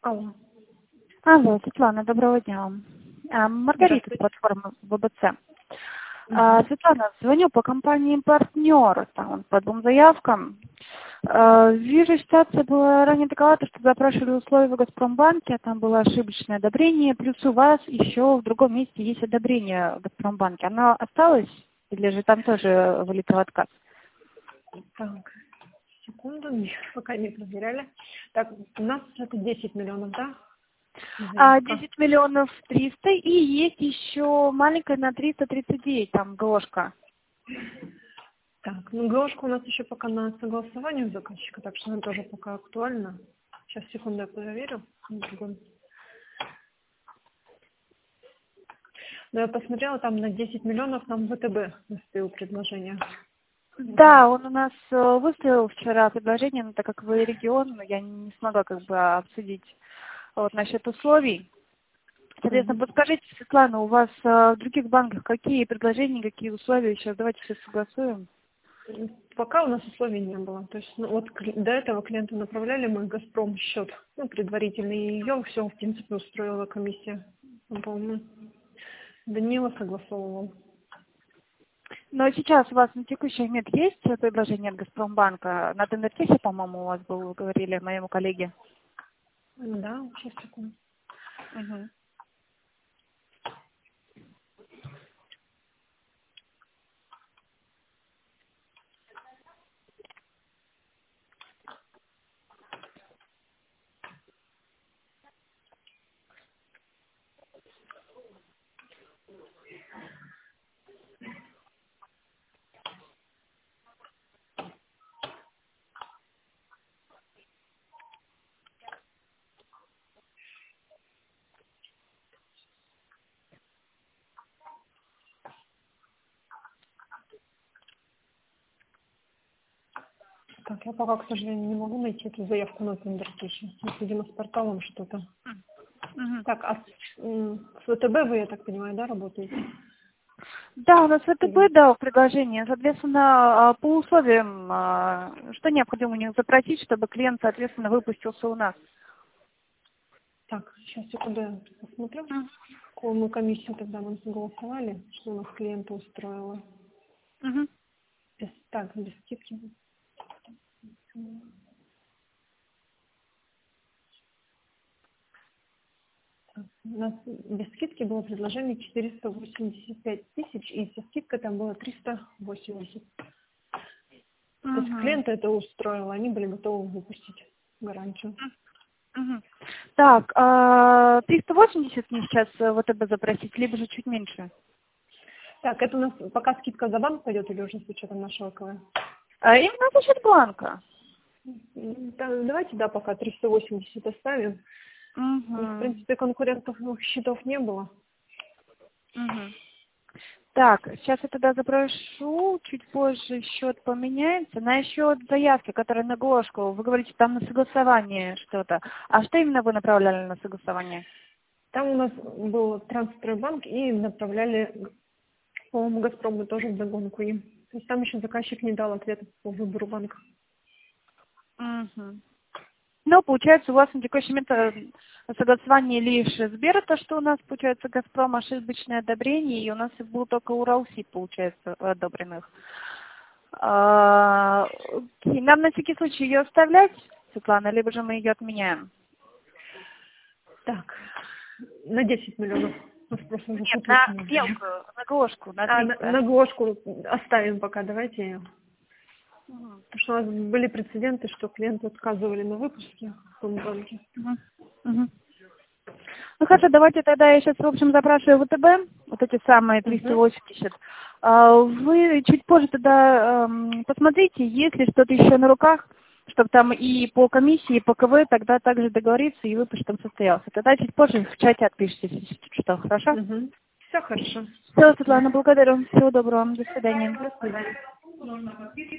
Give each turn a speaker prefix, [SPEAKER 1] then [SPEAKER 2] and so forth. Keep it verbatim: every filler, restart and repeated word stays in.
[SPEAKER 1] Алло.
[SPEAKER 2] Алло, Светлана, доброго дня. А, Маргарита с платформы ВБЦ. А, Светлана, звоню по компании «Партнер», там, по двум заявкам. А, Вижу, ситуация была ранее такова, что запрашивали условия в Газпромбанке, а там было ошибочное одобрение, плюс у вас еще в другом месте есть одобрение в Газпромбанке. Оно осталось или же там тоже вылетел отказ?
[SPEAKER 1] Так, секунду, пока не проверяли. Так, у нас это десять миллионов, да?
[SPEAKER 2] А,
[SPEAKER 1] Заявка.
[SPEAKER 2] десять миллионов триста, и есть еще маленькая на триста тридцать девять, там, ГОшка.
[SPEAKER 1] Так, ну ГОшка у нас еще пока на согласовании у заказчика, так что она тоже пока актуальна. Сейчас, секунду, я проверю. Но я посмотрела, там на десять миллионов нам ВТБ выставил предложение.
[SPEAKER 2] Да, он у нас э, выставил вчера предложение, но так как вы регион, я не смогла как бы обсудить вот насчет условий. Соответственно,
[SPEAKER 1] Мгм.
[SPEAKER 2] подскажите, Светлана, у вас э, в других банках какие предложения, какие условия? Сейчас давайте все согласуем.
[SPEAKER 1] Пока у нас условий не было. То есть ну, вот кли- до этого клиенту направляли мы Газпром счет, ну, предварительный, и ее все, в принципе, устроила комиссия. Ну, по-моему, Данила согласовывал.
[SPEAKER 2] Но сейчас у вас на текущий момент есть предложение от Газпромбанка? На Тендеркисе, по-моему, у вас был, вы говорили моему коллеге.
[SPEAKER 1] Да, сейчас, секунду.
[SPEAKER 2] Мгм.
[SPEAKER 1] Так, я пока, к сожалению, не могу найти эту заявку на Тендеркисе. Видимо, с порталом что-то.
[SPEAKER 2] Мгм.
[SPEAKER 1] Так, а с, м, с ВТБ вы, я так понимаю, да, работаете?
[SPEAKER 2] Да, у нас
[SPEAKER 1] Или-
[SPEAKER 2] ВТБ дал предложение. Соответственно, а, по условиям, а, что необходимо у них запросить, чтобы клиент, соответственно, выпустился у нас?
[SPEAKER 1] Так, сейчас, секунду, я посмотрю.
[SPEAKER 2] Мгм.
[SPEAKER 1] Какую мы комиссию тогда мы согласовали, что у нас клиента устроило.
[SPEAKER 2] Мгм.
[SPEAKER 1] Без, так, без скидки. Так, у нас без скидки было предложение четыреста восемьдесят пять тысяч, и со скидкой там было триста восемьдесят. То есть
[SPEAKER 2] Мгм.
[SPEAKER 1] клиента это устроило, они были готовы выпустить гарантию.
[SPEAKER 2] Мгм. Так, а, триста восемьдесят мне сейчас э, ВТБ запросить, либо же чуть меньше?
[SPEAKER 1] Так, это у нас пока скидка за банк пойдет или уже с учетом нашего КВ?
[SPEAKER 2] А, именно за счет бланка.
[SPEAKER 1] М, да, давайте, да, пока триста восемьдесят оставим. Ну, в
[SPEAKER 2] Мгм.
[SPEAKER 1] принципе, конкурентов новых счетов не было.
[SPEAKER 2] Мгм. Так, сейчас я тогда запрошу, чуть позже счет поменяется. На счет заявки, которая на Глошку, вы говорите, там на согласование что-то. А что именно вы направляли на согласование?
[SPEAKER 1] Там у нас был трансферный банк и направляли, по-моему, Газпрому тоже в догонку им. То есть там еще заказчик не дал ответа по выбору банка.
[SPEAKER 2] Мгм. Ну, получается, у вас на текущий момент э, согласование лишь Сбера, то, что у нас, получается, Газпром, ошибочное одобрение, и у нас было только Уралсиб, получается, одобренных. А, окей. Нам на всякий случай ее оставлять, Светлана, либо же мы ее отменяем?
[SPEAKER 1] Так, на десять миллионов. У нас просто уже
[SPEAKER 2] Нет,
[SPEAKER 1] путаются
[SPEAKER 2] на
[SPEAKER 1] мозги.
[SPEAKER 2] сделку, на Глошку, на
[SPEAKER 1] А, на,
[SPEAKER 2] триста.
[SPEAKER 1] на Глошку оставим пока, давайте ее.
[SPEAKER 2] Мгм.
[SPEAKER 1] Потому что у нас были прецеденты, что клиенты отказывали на выпуске в том банке.
[SPEAKER 2] Мгм. Мгм. Ну хорошо, давайте тогда я сейчас, в общем, запрашиваю ВТБ, вот эти самые триста
[SPEAKER 1] Угу.
[SPEAKER 2] восемьдесят. А, Вы чуть позже тогда эм, посмотрите, есть ли что-то еще на руках, чтобы там и по комиссии, и по КВ тогда также договориться, и выпуск там состоялся. Тогда чуть позже в чате отпишитесь, если что, хорошо?
[SPEAKER 1] Угу. Все хорошо.
[SPEAKER 2] Все, Светлана, благодарю. Всего доброго. До свидания.
[SPEAKER 1] До свидания.